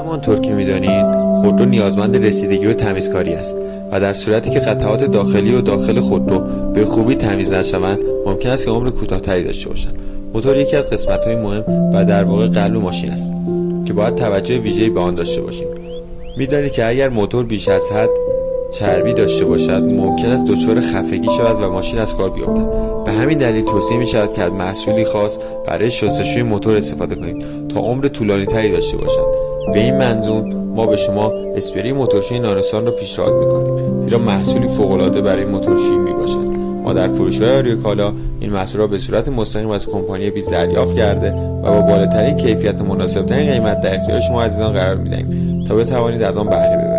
همانطور که می‌دانید خودرو نیازمند رسیدگی و تمیزکاری است و در صورتی که قطعات داخلی و داخل خودرو به خوبی تمیز نشوند ممکن است که عمر کوتاه‌تری داشته باشند. موتور یکی از قسمت‌های مهم و در واقع قلب ماشین است که باید توجه ویژه‌ای به آن داشته باشیم. می‌دانید که اگر موتور بیش از حد چربی داشته باشد ممکن است دچار خفگی شود و ماشین از کار بیفتد. به همین دلیل توصیه می‌شود که از محصولی خاص برای شستشوی موتور استفاده کنید تا عمر طولانی‌تری داشته باشد. به این منظور ما به شما اسپری موتورشوی نانوسان را پیشنهاد می‌کنیم زیرا محصولی فوق‌العاده برای موتورشویی میباشد. ما در فروش‌های آریوکالا این محصول را به صورت مستقیم از کمپانی بیز دریافت کرده و با بالاترین کیفیت و مناسب‌ترین قیمت در اختیار شما عزیزان قرار می‌دهیم تا بتوانید از آن بهره ببرید.